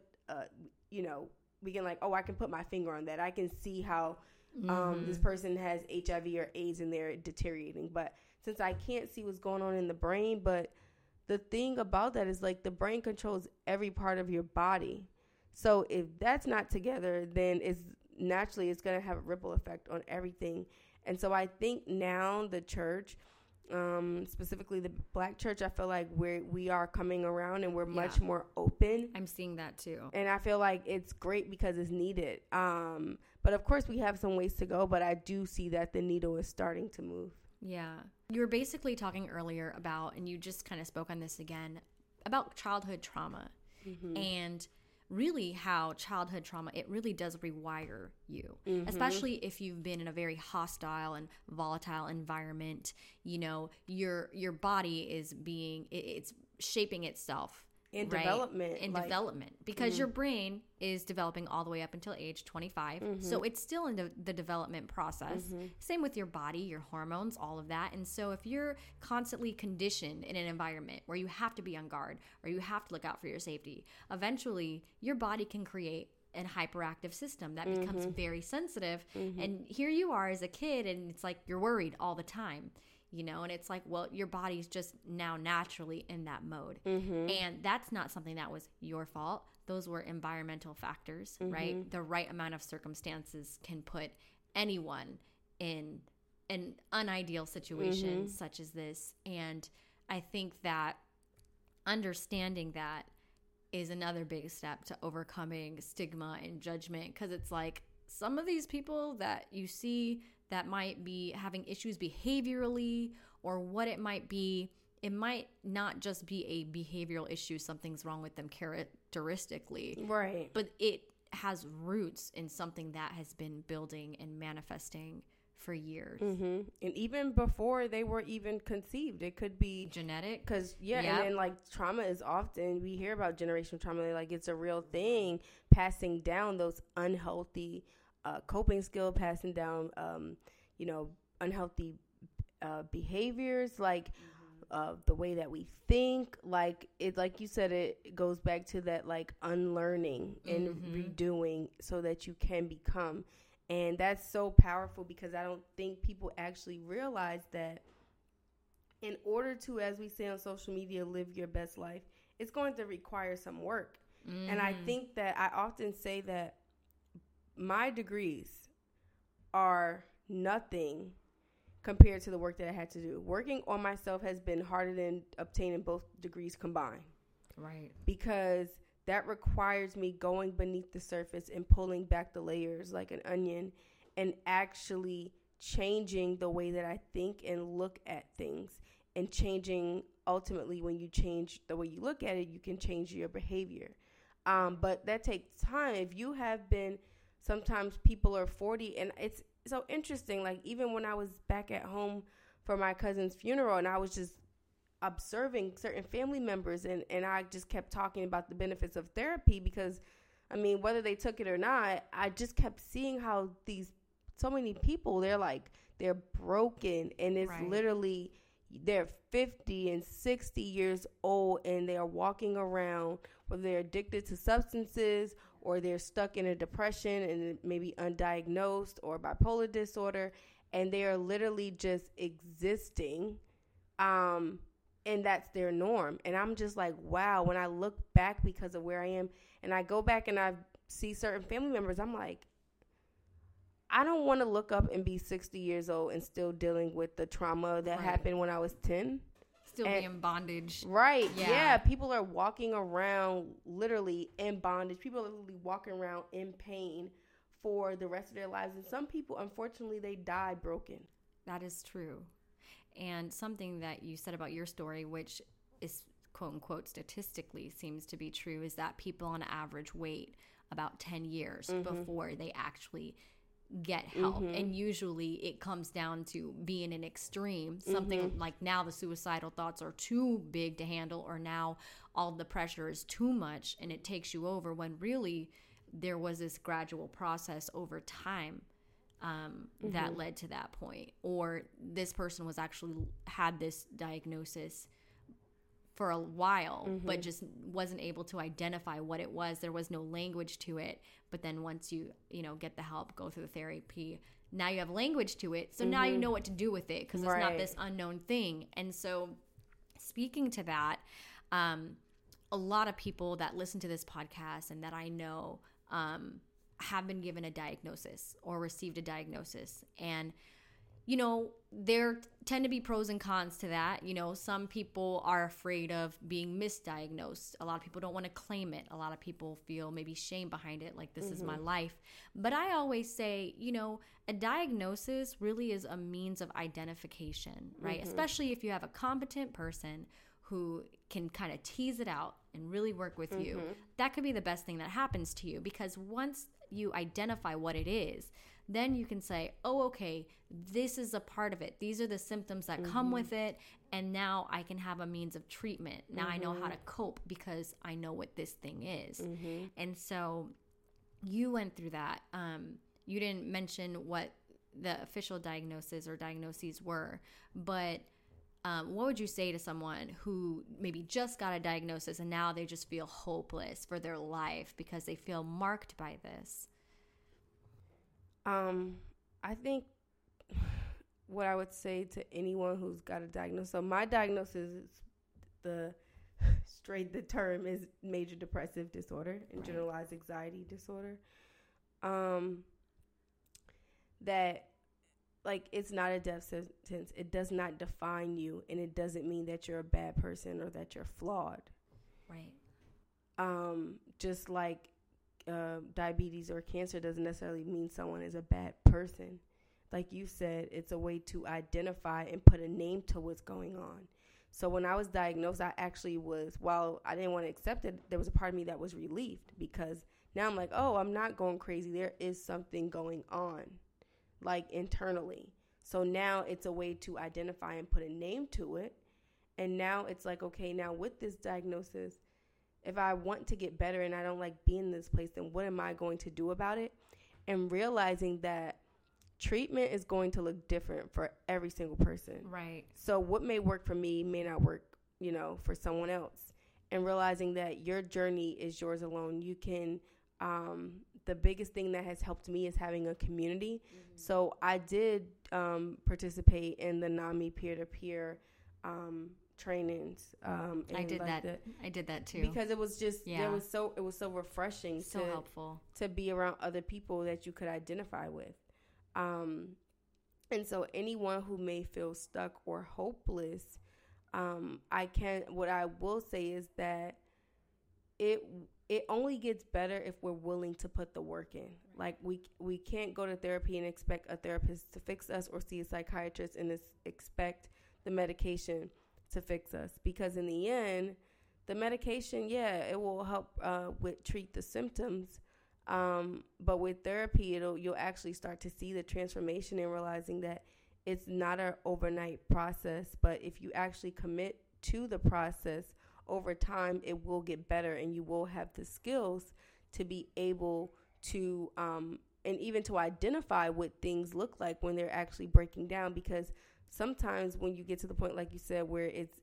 we can like, oh, I can put my finger on that. I can see how this person has HIV or AIDS and they're deteriorating. But since I can't see what's going on in the brain, but the thing about that is like the brain controls every part of your body. So if that's not together, then it's going to have a ripple effect on everything. And so I think now the church, specifically the Black church, I feel like we are coming around and we're much more open. I'm seeing that too. And I feel like it's great because it's needed. But of course we have some ways to go, but I do see that the needle is starting to move. Yeah. You were basically talking earlier about, and you just kind of spoke on this again, about childhood trauma. And really how childhood trauma, it really does rewire you, especially if you've been in a very hostile and volatile environment. You know, your body is it's shaping itself in right? development. Development, because your brain is developing all the way up until age 25. So it's still in the development process. Same with your body, your hormones, all of that. And so if you're constantly conditioned in an environment where you have to be on guard or you have to look out for your safety, eventually your body can create an hyperactive system that becomes very sensitive. And here you are as a kid, and it's like you're worried all the time. You know, and it's like, well, your body's just now naturally in that mode. And that's not something that was your fault. Those were environmental factors, right? The right amount of circumstances can put anyone in an unideal situation such as this. And I think that understanding that is another big step to overcoming stigma and judgment, because it's like some of these people that you see that might be having issues behaviorally, or what it might be, it might not just be a behavioral issue, something's wrong with them characteristically. Right. But it has roots in something that has been building and manifesting for years. And even before they were even conceived, it could be genetic. Because, and then like trauma is often, we hear about generational trauma, like it's a real thing, passing down those unhealthy coping skill, passing down, unhealthy behaviors, like the way that we think, like it, like you said, it goes back to that like unlearning and redoing so that you can become. And that's so powerful, because I don't think people actually realize that in order to, as we say on social media, live your best life, it's going to require some work. And I think that I often say that my degrees are nothing compared to the work that I had to do. Working on myself has been harder than obtaining both degrees combined. Right. Because that requires me going beneath the surface and pulling back the layers like an onion, and actually changing the way that I think and look at things, and changing, ultimately, when you change the way you look at it, you can change your behavior. But that takes time. If you have been, sometimes people are 40, and it's so interesting. Like, even when I was back at home for my cousin's funeral, and I was just observing certain family members, and I just kept talking about the benefits of therapy, because, I mean, whether they took it or not, I just kept seeing how so many people, they're broken, and it's literally, they're 50 and 60 years old, and they are walking around, whether they're addicted to substances, or they're stuck in a depression and maybe undiagnosed, or bipolar disorder, and they are literally just existing, and that's their norm. And I'm just like, wow, when I look back because of where I am, and I go back and I see certain family members, I'm like, I don't want to look up and be 60 years old and still dealing with the trauma that happened when I was 10. Still be in bondage. Right. Yeah. People are walking around literally in bondage. People are literally walking around in pain for the rest of their lives. And some people, unfortunately, they die broken. That is true. And something that you said about your story, which is quote unquote statistically seems to be true, is that people on average wait about 10 years before they actually get help. And usually it comes down to being an extreme, something like now the suicidal thoughts are too big to handle, or now all the pressure is too much and it takes you over, when really there was this gradual process over time that led to that point. Or this person was actually had this diagnosis for a while, but just wasn't able to identify what it was. There was no language to it. But then once you get the help, go through the therapy, now you have language to it. So now you know what to do with it, because it's not this unknown thing. And so speaking to that, a lot of people that listen to this podcast and that I know have been given a diagnosis or received a diagnosis. And there tend to be pros and cons to that. Some people are afraid of being misdiagnosed. A lot of people don't want to claim it. A lot of people feel maybe shame behind it, like this is my life. But I always say, a diagnosis really is a means of identification, right? Especially if you have a competent person who can kind of tease it out and really work with you, that could be the best thing that happens to you, because once you identify what it is, then you can say, oh, okay, this is a part of it. These are the symptoms that come with it. And now I can have a means of treatment. Now I know how to cope because I know what this thing is. And so you went through that. You didn't mention what the official diagnosis or diagnoses were, but what would you say to someone who maybe just got a diagnosis and now they just feel hopeless for their life because they feel marked by this? I think what I would say to anyone who's got a diagnosis, so my diagnosis is the term is major depressive disorder and generalized anxiety disorder. That, like, it's not a death sentence. It does not define you, and it doesn't mean that you're a bad person or that you're flawed. Right. Just like diabetes or cancer doesn't necessarily mean someone is a bad person. Like you said, it's a way to identify and put a name to what's going on. So when I was diagnosed, I actually was, while I didn't want to accept it, there was a part of me that was relieved, because now I'm like, oh, I'm not going crazy. There is something going on, like, internally. So now it's a way to identify and put a name to it. And now it's like, okay, now with this diagnosis, if I want to get better and I don't like being in this place, then what am I going to do about it? And realizing that treatment is going to look different for every single person. Right. So what may work for me may not work, for someone else. And realizing that your journey is yours alone. You can, the biggest thing that has helped me is having a community. So I did participate in the NAMI peer-to-peer trainings. I did that. I did that too. Because it was just, it was so refreshing. So helpful. To be around other people that you could identify with. And so anyone who may feel stuck or hopeless, what I will say is that it only gets better if we're willing to put the work in. Like, we can't go to therapy and expect a therapist to fix us, or see a psychiatrist and expect the medication to fix us, because in the end, the medication, it will help treat the symptoms. But with therapy, you'll actually start to see the transformation and realizing that it's not an overnight process, but if you actually commit to the process over time, it will get better, and you will have the skills to be able to, and even to identify what things look like when they're actually breaking down. Because sometimes when you get to the point, like you said, where it's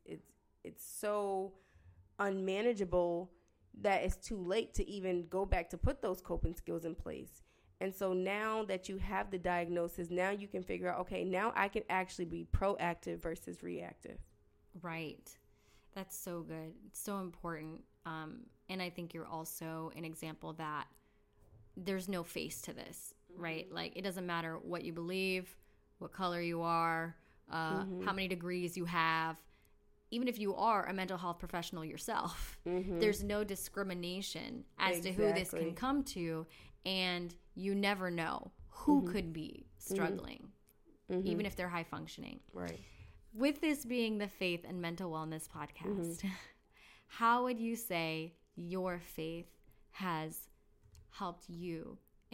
so unmanageable that it's too late to even go back to put those coping skills in place. And so now that you have the diagnosis, now you can figure out, okay, now I can actually be proactive versus reactive. Right. That's so good. It's so important. And I think you're also an example that there's no face to this, right? Like, it doesn't matter what you believe, what color you are, how many degrees you have. Even if you are a mental health professional yourself, there's no discrimination as to who this can come to, and you never know who could be struggling, even if they're high functioning. Right. With this being the Faith and Mental Wellness podcast, how would you say your faith has helped you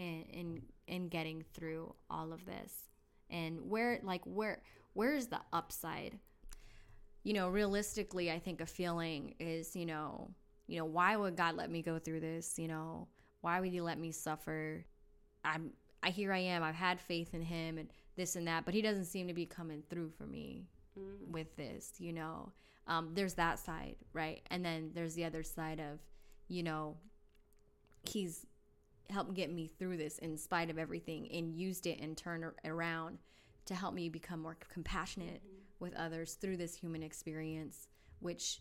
in getting through all of this? And where's the upside? Realistically, I think a feeling is, why would God let me go through this? Why would he let me suffer? Here I am. I've had faith in him and this and that, but he doesn't seem to be coming through for me with this, There's that side, right? And then there's the other side of, he's helped get me through this in spite of everything, and used it and turned around to help me become more compassionate with others through this human experience, which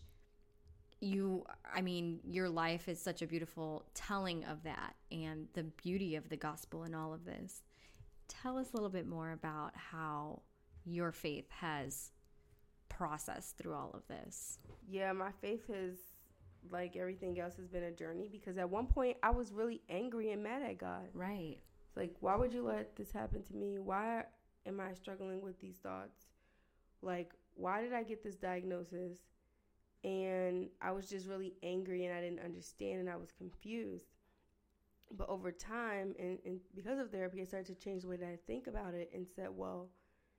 your life is such a beautiful telling of that and the beauty of the gospel in all of this. Tell us a little bit more about how your faith has processed through all of this. Yeah, my faith has, like everything else, has been a journey, because at one point I was really angry and mad at God. Right. It's like, why would you let this happen to me? Why am I struggling with these thoughts? Like, why did I get this diagnosis? and I was just really angry, and I didn't understand, and I was confused. But over time, and because of therapy, I started to change the way that I think about it and said, well,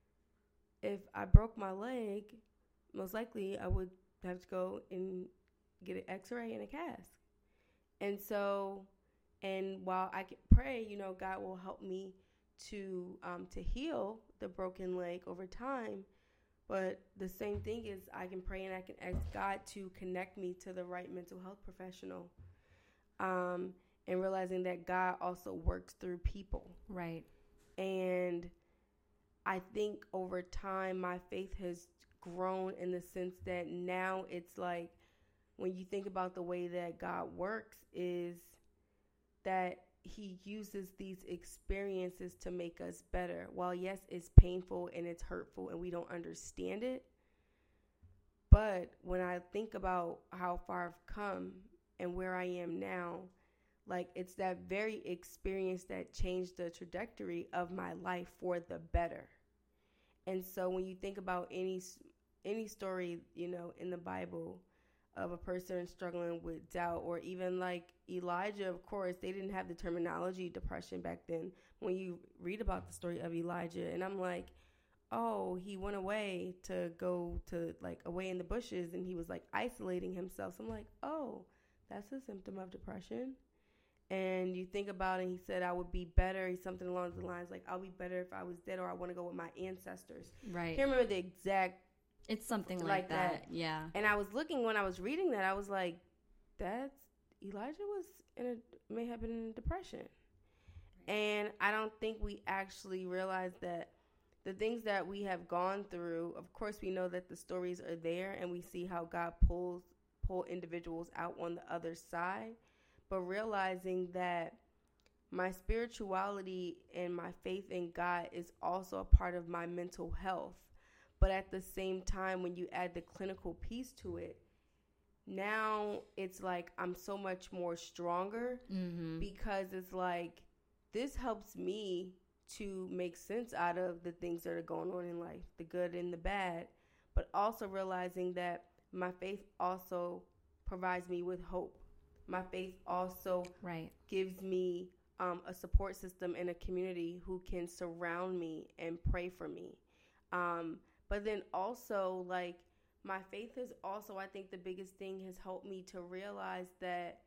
if I broke my leg, most likely I would have to go and get an x-ray and a cast. And so, and while I can pray, God will help me to heal the broken leg over time. But the same thing is, I can pray and I can ask God to connect me to the right mental health professional. And realizing that God also works through people. Right. And I think over time, my faith has grown in the sense that now it's like, when you think about the way that God works, is that he uses these experiences to make us better. While yes, it's painful and it's hurtful and we don't understand it. But when I think about how far I've come and where I am now, like, it's that very experience that changed the trajectory of my life for the better. And so when you think about any story, in the Bible of a person struggling with doubt, or even like Elijah, of course, they didn't have the terminology depression back then. When you read about the story of Elijah, and I'm like, oh, he went away to go to like away in the bushes, and he was like isolating himself. So I'm like, oh, that's a symptom of depression. And you think about it, he said, I would be better. He's something along the lines like, I'll be better if I was dead, or I want to go with my ancestors. Right. I can't remember the exact. It's something like that. Yeah. And I was looking, when I was reading that, I was like, Elijah may have been in depression. Right. And I don't think we actually realize that the things that we have gone through, of course, we know that the stories are there, and we see how God pull individuals out on the other side. But realizing that my spirituality and my faith in God is also a part of my mental health. But at the same time, when you add the clinical piece to it, now it's like I'm so much more stronger, because it's like this helps me to make sense out of the things that are going on in life, the good and the bad, but also realizing that my faith also provides me with hope. My faith also gives me a support system and a community who can surround me and pray for me. But then also, like, my faith is also, I think the biggest thing has helped me to realize that,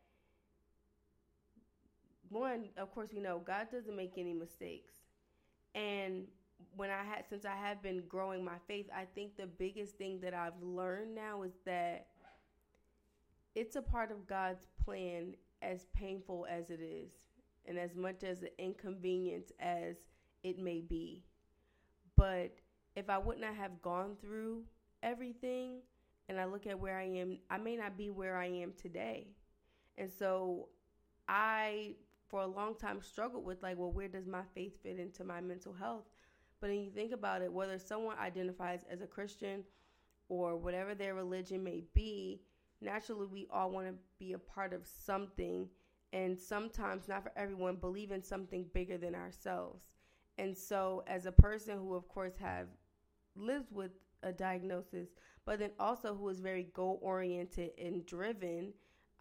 one, of course, we know God doesn't make any mistakes. And since I have been growing my faith, I think the biggest thing that I've learned now is that it's a part of God's plan, as painful as it is, and as much as an inconvenience as it may be. But if I would not have gone through everything, and I look at where I am, I may not be where I am today. And so I, for a long time, struggled with like, well, where does my faith fit into my mental health? But then you think about it, whether someone identifies as a Christian or whatever their religion may be, naturally, we all want to be a part of something, and sometimes, not for everyone, believe in something bigger than ourselves. And so as a person who, of course, have lived with a diagnosis, but then also who is very goal-oriented and driven,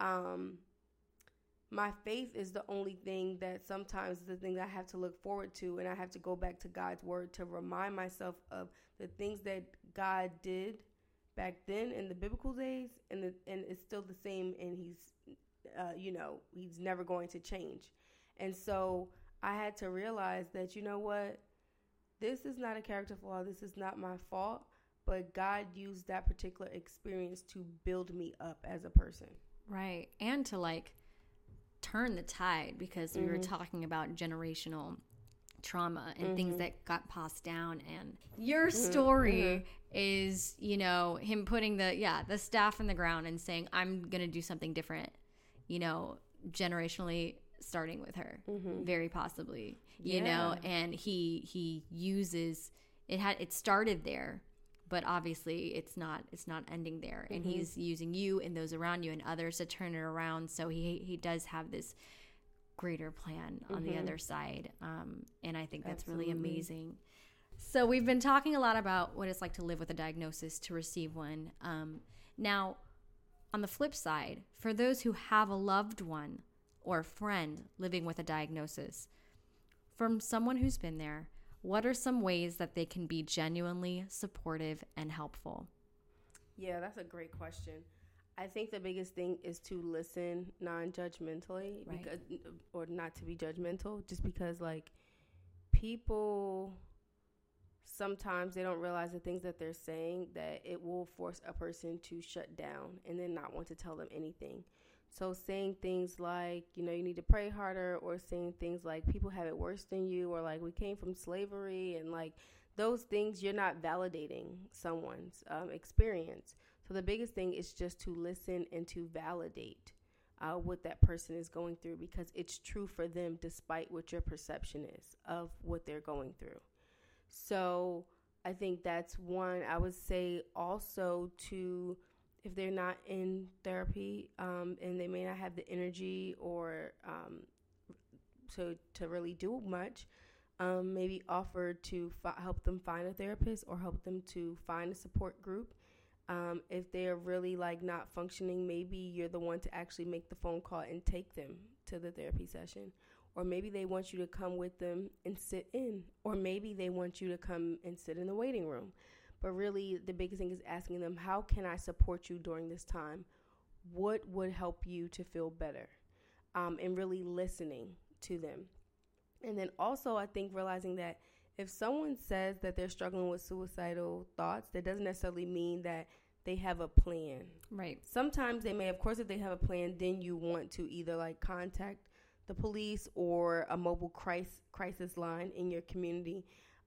my faith is the only thing that sometimes is the thing that I have to look forward to, and I have to go back to God's word to remind myself of the things that God did back then in the biblical days, and it's still the same, and he's never going to change. And so I had to realize that, you know what, this is not a character flaw, this is not my fault, but God used that particular experience to build me up as a person. Right. And to like turn the tide, because we were talking about generational trauma and things that got passed down, and your story is, him putting the staff in the ground and saying, I'm gonna do something different, generationally, starting with her, very possibly, and he uses it started there, but obviously it's not ending there, and he's using you and those around you and others to turn it around. So he does have this greater plan on the other side, and I think that's really amazing. So we've been talking a lot about what it's like to live with a diagnosis, to receive one. Now, On the flip side, for those who have a loved one or a friend living with a diagnosis, from someone who's been there, what are some ways that they can be genuinely supportive and helpful? Yeah, that's a great question. I think the biggest thing is to listen non-judgmentally, Right. because, or not to be judgmental, just because like people sometimes they don't realize the things that they're saying, that it will force a person to shut down and then not want to tell them anything. So saying things like, you know, you need to pray harder, or saying things like people have it worse than you, or like we came from slavery, and like those things, you're not validating someone's experience. So the biggest thing is just to listen and to validate what that person is going through, because it's true for them despite what your perception is of what they're going through. So I think that's one. I would say also to, if they're not in therapy and they may not have the energy or to really do much, maybe offer to help them find a therapist or help them to find a support group. If they're really like not functioning, maybe you're the one to actually make the phone call and take them to the therapy session. Or maybe they want you to come with them and sit in. Or maybe they want you to come and sit in the waiting room. But really, the biggest thing is asking them, how can I support you during this time? What would help you to feel better? And really listening to them. And then also, I think realizing that if someone says that they're struggling with suicidal thoughts, that doesn't necessarily mean that they have a plan. Right. Sometimes they may, of course, if they have a plan, then you want to either like contact the police or a mobile crisis line in your community.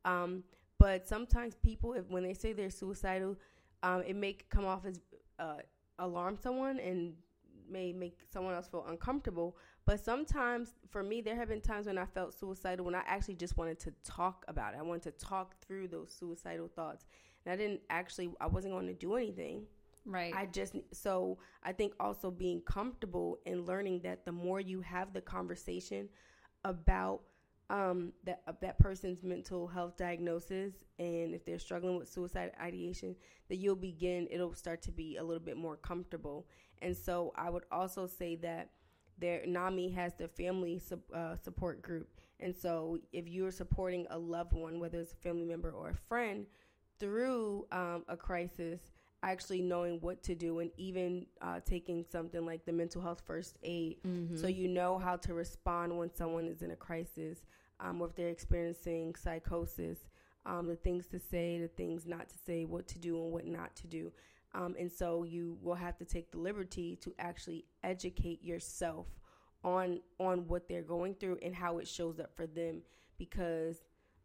But sometimes people, when they say they're suicidal, it may come off as alarm someone and may make someone else feel uncomfortable. But sometimes, for me, there have been times when I felt suicidal when I actually just wanted to talk about it. I wanted to talk through those suicidal thoughts. And I wasn't going to do anything. Right. So I think also being comfortable and learning that the more you have the conversation about that person's mental health diagnosis, and if they're struggling with suicide ideation, that it'll start to be a little bit more comfortable. And so I would also say that NAMI has the family support group. And so if you're supporting a loved one, whether it's a family member or a friend, through a crisis, actually knowing what to do, and even taking something like the mental health first aid, so you know how to respond when someone is in a crisis, or if they're experiencing psychosis, the things to say, the things not to say, what to do and what not to do. And so you will have to take the liberty to actually educate yourself on what they're going through and how it shows up for them, because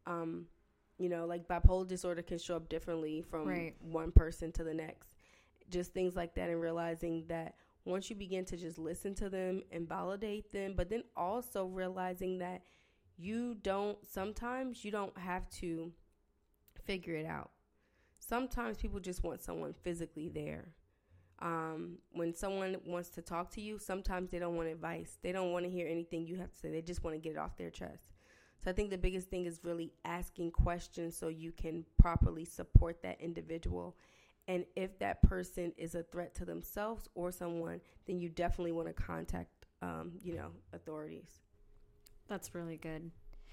like bipolar disorder can show up differently from one person to the next. Just things like that, and realizing that once you begin to just listen to them and validate them, but then also realizing that sometimes you don't have to figure it out. Sometimes people just want someone physically there. When someone wants to talk to you, sometimes they don't want advice. They don't want to hear anything you have to say. They just want to get it off their chest. So I think the biggest thing is really asking questions so you can properly support that individual. And if that person is a threat to themselves or someone, then you definitely want to contact, authorities. That's really good.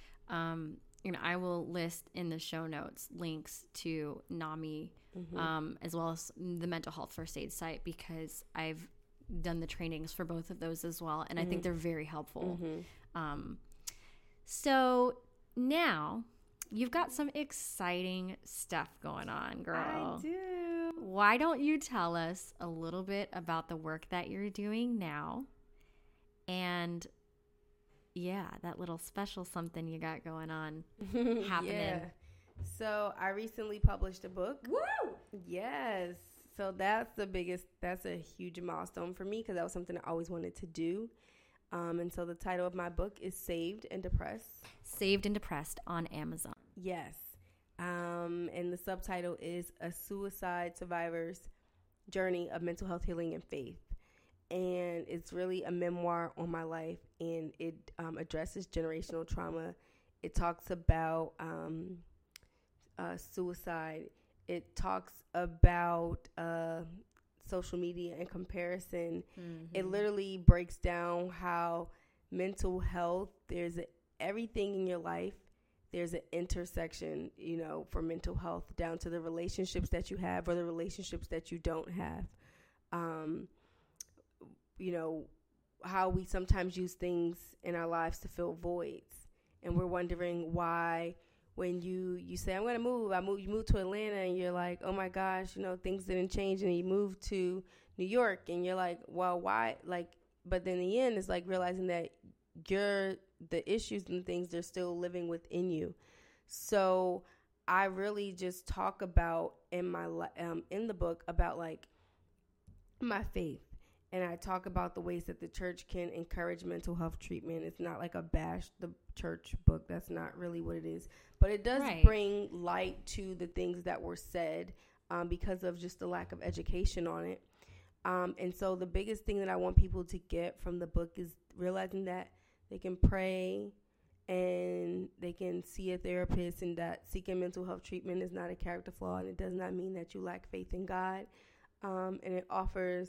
I will list in the show notes links to NAMI, as well as the mental health first aid site, because I've done the trainings for both of those as well. And I think they're very helpful. So now you've got some exciting stuff going on, girl. I do. Why don't you tell us a little bit about the work that you're doing now, and that little special something you got going on happening. Yeah. So I recently published a book. Woo! Yes. So that's a huge milestone for me, because that was something I always wanted to do. And so the title of my book is Saved and Depressed. Saved and Depressed on Amazon. Yes. And the subtitle is A Suicide Survivor's Journey of Mental Health Healing and Faith. And it's really a memoir on my life, and it addresses generational trauma. It talks about suicide. It talks about social media and comparison. Mm-hmm. It literally breaks down how mental health, there's everything in your life, there's an intersection, you know, for mental health, down to the relationships that you have or the relationships that you don't have. You know, how we sometimes use things in our lives to fill voids. And we're wondering why when you say, I'm going to move, you move to Atlanta and you're like, oh my gosh, you know, things didn't change. And you move to New York and you're like, well, why? Like, but then in the end, it's like realizing that the issues and things, they're still living within you. So I really just talk about in the book about like my faith. And I talk about the ways that the church can encourage mental health treatment. It's not like a bash the church book. That's not really what it is. But it does bring light to the things that were said because of just the lack of education on it. And so the biggest thing that I want people to get from the book is realizing that they can pray and they can see a therapist, and that seeking mental health treatment is not a character flaw, and it does not mean that you lack faith in God. And it offers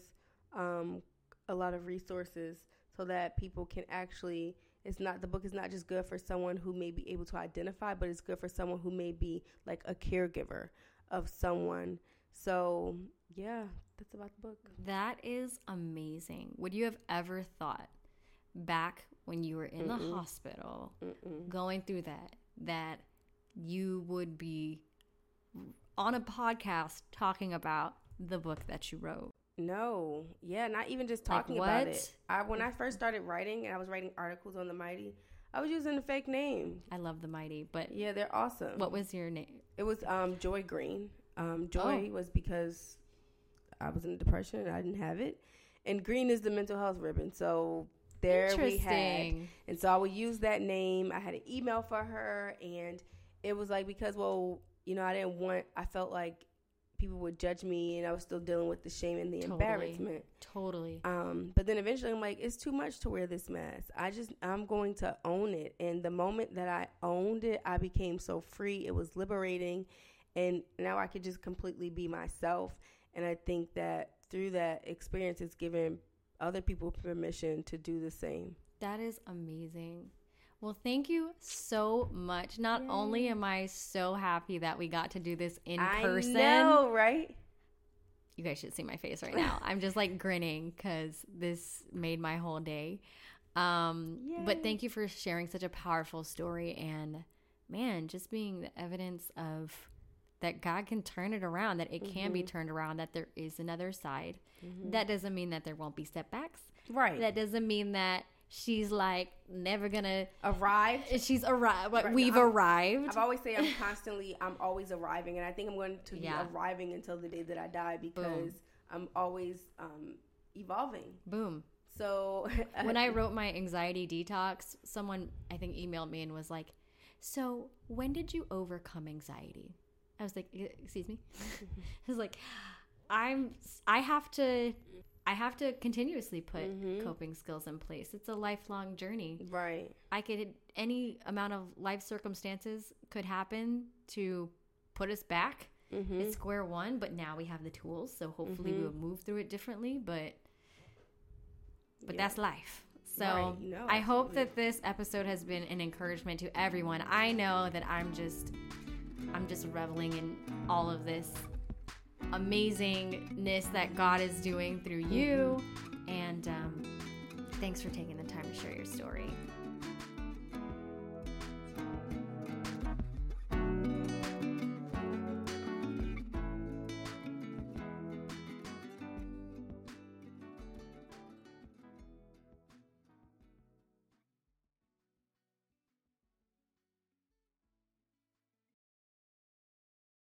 a lot of resources so that people can actually, the book is not just good for someone who may be able to identify, but it's good for someone who may be like a caregiver of someone. So yeah, that's about the book. That is amazing. Would you have ever thought back when you were in the hospital going through that you would be on a podcast talking about the book that you wrote? No. Yeah, not even just talking about it. When I first started writing and I was writing articles on The Mighty, I was using a fake name. I love The Mighty, but yeah, they're awesome. What was your name? It was Joy Green. Joy was because I was in a depression and I didn't have it. And Green is the mental health ribbon. So there we had. And so I would use that name. I had an email for her, and it was like because, well, you know, I felt like people would judge me, and I was still dealing with the shame and the embarrassment. Totally. But then eventually I'm like, it's too much to wear this mask. I'm going to own it. And the moment that I owned it, I became so free. It was liberating. And now I could just completely be myself. And I think that through that experience, it's given other people permission to do the same. That is amazing. Well, thank you so much. Not only am I so happy that we got to do this in person. I know, right? You guys should see my face right now. I'm just like grinning because this made my whole day. But thank you for sharing such a powerful story, and man, just being the evidence of that God can turn it around, that it can be turned around, that there is another side. That doesn't mean that there won't be setbacks. Right. That doesn't mean that she's like never gonna arrive. She's arrived. Right. We've arrived. I've always say I'm always arriving, and I think I'm going to be arriving until the day that I die, because I'm always evolving. Boom. So when I wrote my anxiety detox, someone I think emailed me and was like, "So when did you overcome anxiety?" I was like, "Excuse me." I was like, I have to continuously put coping skills in place. It's a lifelong journey. Right. Any amount of life circumstances could happen to put us back at square one, but now we have the tools, so hopefully we'll move through it differently, but that's life. So I hope that this episode has been an encouragement to everyone. I know that I'm just reveling in all of this amazingness that God is doing through you, and thanks for taking the time to share your story.